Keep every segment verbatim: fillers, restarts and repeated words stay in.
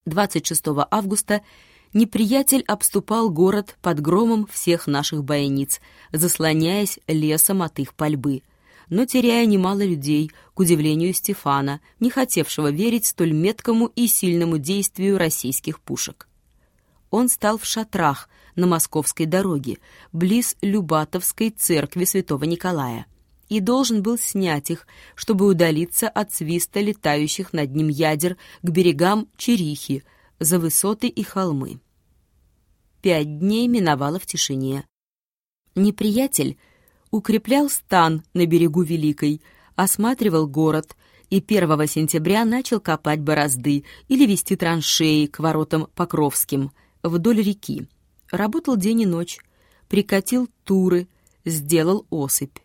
двадцать шестого августа неприятель обступал город под громом всех наших бойниц, заслоняясь лесом от их пальбы, но теряя немало людей, к удивлению Стефана, не хотевшего верить столь меткому и сильному действию российских пушек. Он стал в шатрах на Московской дороге, близ Любатовской церкви святого Николая, и должен был снять их, чтобы удалиться от свиста летающих над ним ядер к берегам Черихи, за высоты и холмы. Пять дней миновало в тишине. Неприятель укреплял стан на берегу Великой, осматривал город и первого сентября начал копать борозды или вести траншеи к воротам Покровским вдоль реки. Работал день и ночь, прикатил туры, сделал осыпь.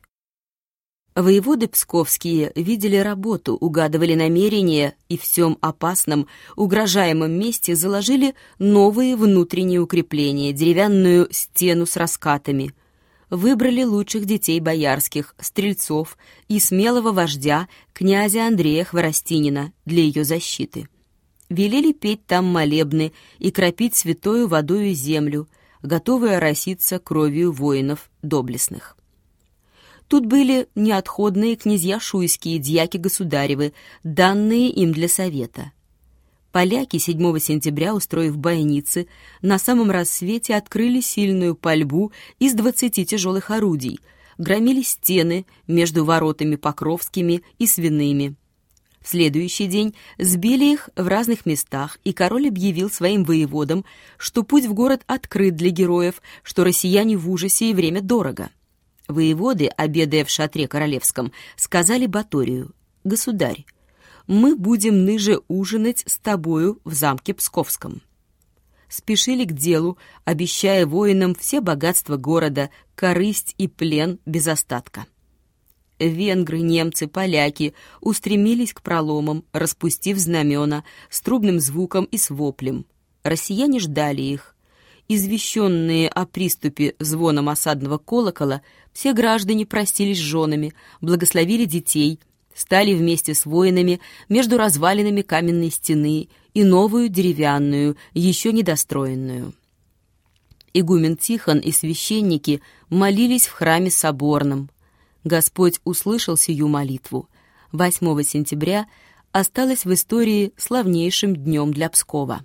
Воеводы псковские видели работу, угадывали намерения и в всем опасном, угрожаемом месте заложили новые внутренние укрепления, деревянную стену с раскатами. Выбрали лучших детей боярских, стрельцов и смелого вождя, князя Андрея Хворостинина, для ее защиты. Велели петь там молебны и кропить святою водою землю, готовую ороситься кровью воинов доблестных. Тут были неотходные князья шуйские, дьяки государевы, данные им для совета. Поляки седьмого сентября, устроив бойницы, на самом рассвете открыли сильную пальбу из двадцати тяжелых орудий, громили стены между воротами Покровскими и Свиными. В следующий день сбили их в разных местах, и король объявил своим воеводам, что путь в город открыт для героев, что россияне в ужасе и время дорого. Воеводы, обедая в шатре королевском, сказали Баторию: «Государь, мы будем ныже ужинать с тобою в замке Псковском». Спешили к делу, обещая воинам все богатства города, корысть и плен без остатка. Венгры, немцы, поляки устремились к проломам, распустив знамена, с трубным звуком и с воплем. Россияне ждали их. Извещенные о приступе звоном осадного колокола, все граждане простились с женами, благословили детей, стали вместе с воинами между развалинами каменной стены и новую деревянную, еще недостроенную. Игумен Тихон и священники молились в храме соборном. Господь услышал сию молитву. восьмого сентября осталось в истории славнейшим днем для Пскова.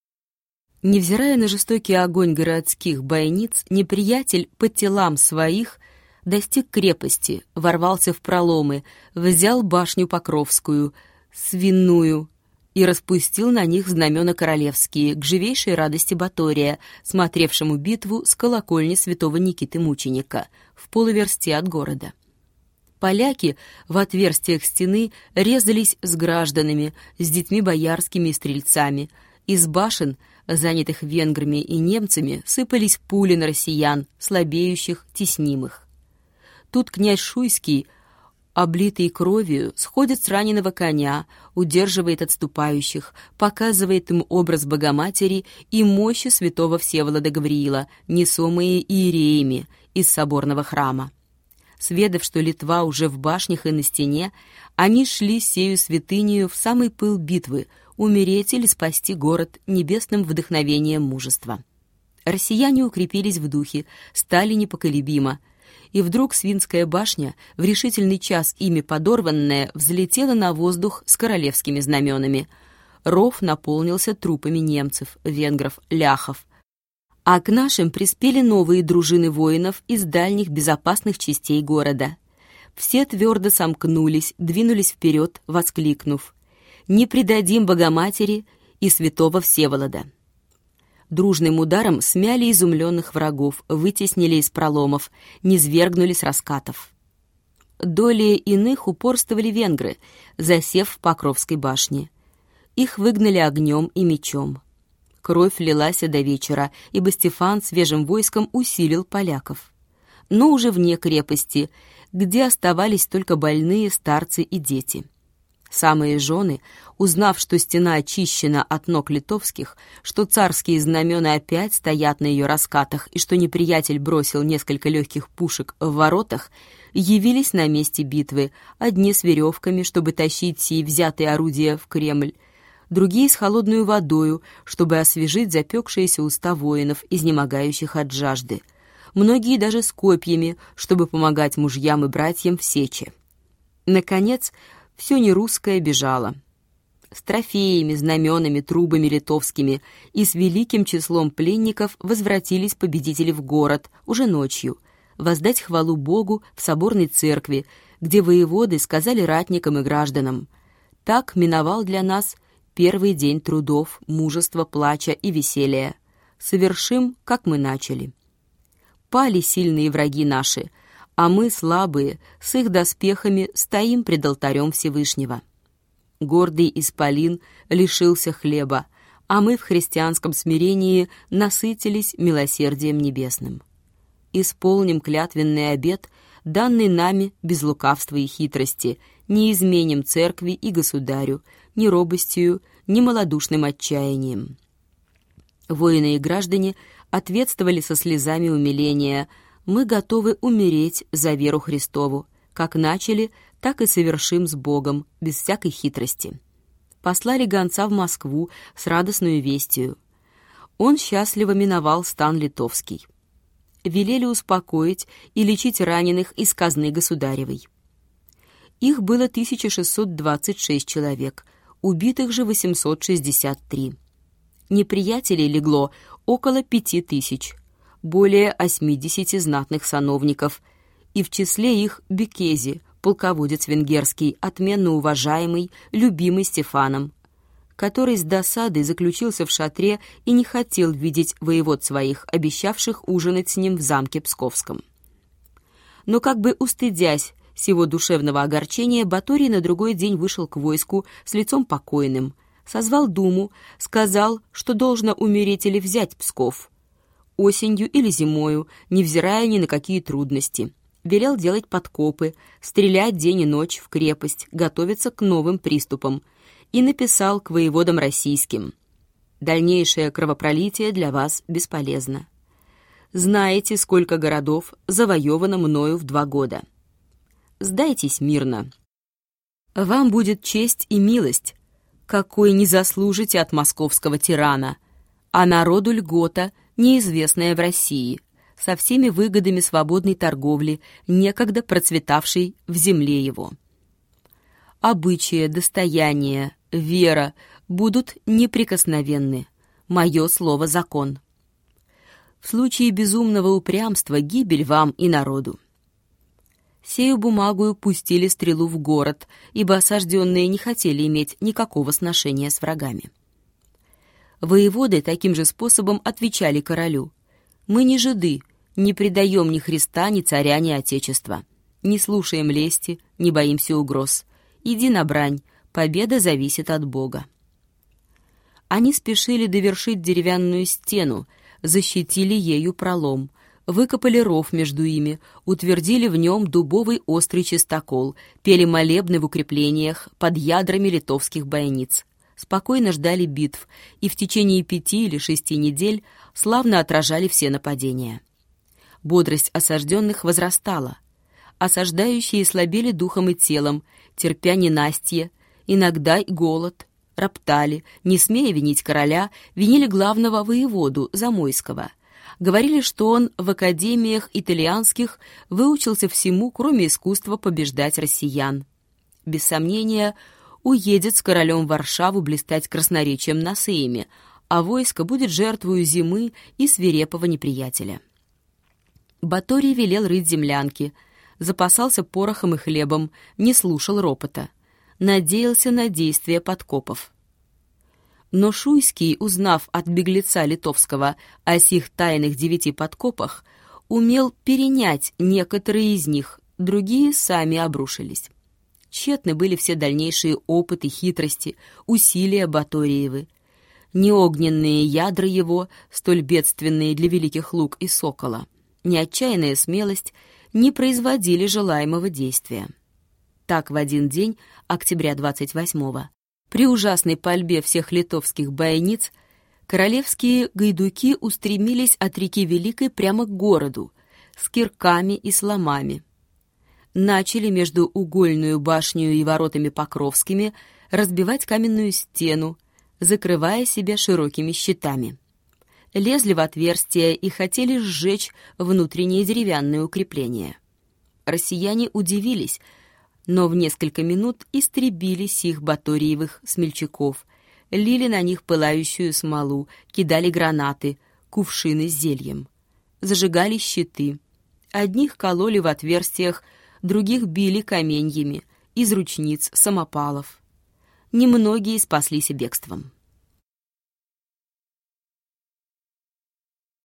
Невзирая на жестокий огонь городских бойниц, неприятель по телам своих достиг крепости, ворвался в проломы, взял башню Покровскую, Свиную, и распустил на них знамена королевские, к живейшей радости Батория, смотревшему битву с колокольни святого Никиты Мученика в полуверсте от города. Поляки в отверстиях стены резались с гражданами, с детьми боярскими и стрельцами. Из башен, занятых венграми и немцами, сыпались пули на россиян, слабеющих, теснимых. Тут князь Шуйский, облитый кровью, сходит с раненого коня, удерживает отступающих, показывает им образ Богоматери и мощи святого Всеволода Гавриила, несомые иереями из соборного храма. Сведав, что Литва уже в башнях и на стене, они шли сею святынею в самый пыл битвы, умереть или спасти город небесным вдохновением мужества. Россияне укрепились в духе, стали непоколебимо, и вдруг Свинская башня, в решительный час ими подорванная, взлетела на воздух с королевскими знаменами. Ров наполнился трупами немцев, венгров, ляхов. А к нашим приспели новые дружины воинов из дальних безопасных частей города. Все твердо сомкнулись, двинулись вперед, воскликнув: «Не предадим Богоматери и святого Всеволода». Дружным ударом смяли изумленных врагов, вытеснили из проломов, низвергнули с раскатов. Долее иных упорствовали венгры, засев в Покровской башне. Их выгнали огнем и мечом. Кровь лилась до вечера, ибо Стефан свежим войском усилил поляков. Но уже вне крепости, где оставались только больные, старцы и дети. Самые жены, узнав, что стена очищена от ног литовских, что царские знамена опять стоят на ее раскатах и что неприятель бросил несколько легких пушек в воротах, явились на месте битвы, одни с веревками, чтобы тащить сии взятые орудия в Кремль, другие с холодную водою, чтобы освежить запекшиеся уста воинов, изнемогающих от жажды. Многие даже с копьями, чтобы помогать мужьям и братьям в сече. Наконец, все нерусское бежало. С трофеями, знаменами, трубами литовскими и с великим числом пленников возвратились победители в город уже ночью, воздать хвалу Богу в соборной церкви, где воеводы сказали ратникам и гражданам: «Так миновал для нас первый день трудов, мужества, плача и веселья. Совершим, как мы начали». Пали сильные враги наши, а мы, слабые, с их доспехами стоим пред алтарем Всевышнего. Гордый исполин лишился хлеба, а мы в христианском смирении насытились милосердием небесным. Исполним клятвенный обет, данный нами без лукавства и хитрости, не изменим церкви и государю, ни робостью, ни малодушным отчаянием. Воины и граждане ответствовали со слезами умиления: «Мы готовы умереть за веру Христову, как начали, так и совершим с Богом, без всякой хитрости». Послали гонца в Москву с радостной вестью. Он счастливо миновал стан литовский. Велели успокоить и лечить раненых из казны государевой. Их было тысяча шестьсот двадцать шесть человек, убитых же восемьсот шестьдесят три. Неприятелей легло около пяти тысяч, более восьмидесяти знатных сановников, и в числе их Беккези, полководец венгерский, отменно уважаемый, любимый Стефаном, который с досадой заключился в шатре и не хотел видеть воевод своих, обещавших ужинать с ним в замке Псковском. Но как бы устыдясь сего душевного огорчения, Баторий на другой день вышел к войску с лицом покойным, созвал думу, сказал, что должно умереть или взять Псков, осенью или зимою, невзирая ни на какие трудности. Велел делать подкопы, стрелять день и ночь в крепость, готовиться к новым приступам, и написал к воеводам российским: «Дальнейшее кровопролитие для вас бесполезно. Знаете, сколько городов завоевано мною в два года. Сдайтесь мирно. Вам будет честь и милость, какой не заслужите от московского тирана, а народу льгота, неизвестная в России, со всеми выгодами свободной торговли, некогда процветавшей в земле его. Обычаи, достояние, вера будут неприкосновенны. Мое слово — закон. В случае безумного упрямства гибель вам и народу». Сею бумагу пустили стрелу в город, ибо осажденные не хотели иметь никакого сношения с врагами. Воеводы таким же способом отвечали королю: «Мы не жиды, не предаем ни Христа, ни царя, ни Отечества, не слушаем лести, не боимся угроз. Иди на брань, победа зависит от Бога». Они спешили довершить деревянную стену, защитили ею пролом, выкопали ров между ими, утвердили в нем дубовый острый чистокол, пели молебны в укреплениях под ядрами литовских бойниц, спокойно ждали битв и в течение пяти или шести недель славно отражали все нападения. Бодрость осажденных возрастала. Осаждающие слабели духом и телом, терпя ненастье, иногда и голод, роптали, не смея винить короля, винили главного воеводу Замойского. Говорили, что он в академиях итальянских выучился всему, кроме искусства побеждать россиян. Без сомнения, уедет с королем в Варшаву блистать красноречием на Сейме, а войско будет жертвою зимы и свирепого неприятеля. Баторий велел рыть землянки, запасался порохом и хлебом, не слушал ропота, надеялся на действия подкопов. Но Шуйский, узнав от беглеца литовского о сих тайных девяти подкопах, умел перенять некоторые из них, другие сами обрушились. Тщетны были все дальнейшие опыты, хитрости, усилия Баториевы. Ни огненные ядра его, столь бедственные для великих лук и сокола, ни отчаянная смелость не производили желаемого действия. Так в один день, октября двадцать восьмого, при ужасной пальбе всех литовских бойниц, королевские гайдуки устремились от реки Великой прямо к городу, с кирками и с ломами. Начали между угольную башнею и воротами Покровскими разбивать каменную стену, закрывая себя широкими щитами. Лезли в отверстия и хотели сжечь внутренние деревянные укрепления. Россияне удивились, но в несколько минут истребили сих баториевых смельчаков, лили на них пылающую смолу, кидали гранаты, кувшины с зельем, зажигали щиты. Одних кололи в отверстиях, других били каменьями из ручниц, самопалов. Немногие спаслись бегством.